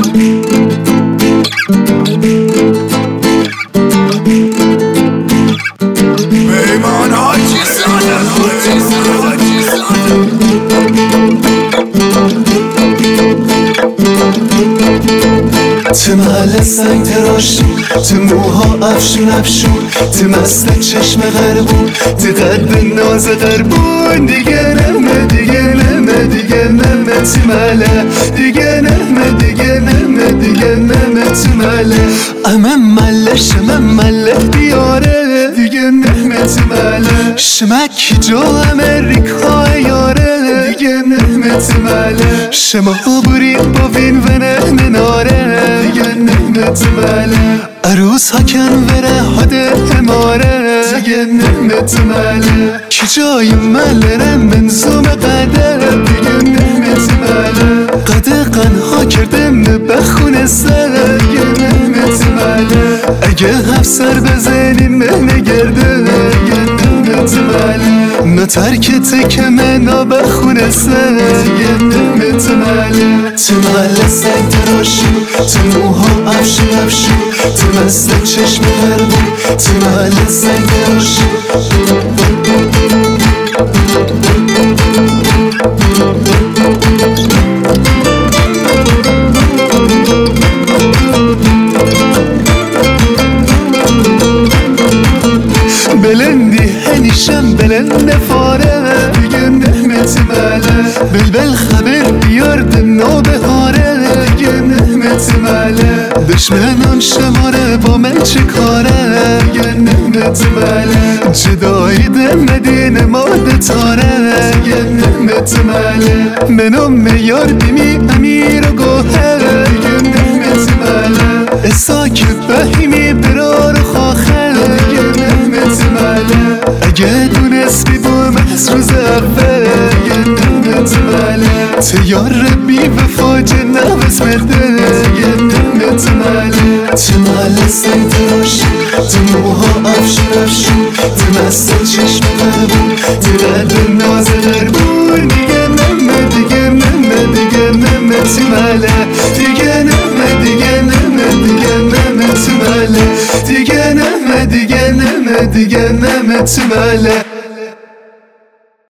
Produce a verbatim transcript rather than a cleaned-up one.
پیمان حاجی زاده حاجی زاده تو محل سنگ تراشون، تو موها افشون افشون، تو مست چشم غربون، تو قلب ناز غربون. دیگه نمه دیگه نمه دیگه نمه تو محله، دیگه نمه دیگه نمه دیگه نمه تو محله. امه مله شمه مله بیاره، دیگه نمه تو محله. شمکی جو امریکا یاره، دیگه نمه تو محله. شما بورید با وین و نه ناره، دیگه نمه تو محله. عروس ها کنوره هاده اماره، دیگه نمه تو محله. کی جای مله منظوم قده، دیگه نمه تو محله. قده قنها کرده بخونه سره، دیگه نمه تو محله. اگه هفت سر بزنین مهنه گرده، دیگه نمه تو محله. نه ترکت که منا بخونه سره، دیگه نمه تو محله. تو محله سنگ تراشون، تو موها افشون افشون، تو مست چشم غربون، تو محله سنگ تراشون. بلندی هنیشم بلند فاره، دیگه نمه تو محله. بلبل خبر بیارد نو بهاره، دیگه نمه تو محله. دشمنان شماره با من چه کاره، دیگه نمه تو محله. جدایی ده مدینه ماده تاره، دیگه نمه تو محله. منو میار بیمی امیر و گوهر، دیگه نمه تو محله. ساکت بهیمی برار و خاخر، دیگه نمه تو محله. اگه دونست بی با محض روز اول، دیگه نمه تو محله. تو یار بی وفا جنبس مرده، دیگه نمه تو محله. تو محله سنگ تراشون، تو موها افشون افشون، تو مست چشم غربون، تو قلب ناز غربون. دیگه نمه دیگه نمه دیگه نمه تو محله، دیگه نمه دیگه نمه دیگه نمه تو محله، دیگه نمه دیگه نمه دیگه نمه تو محله.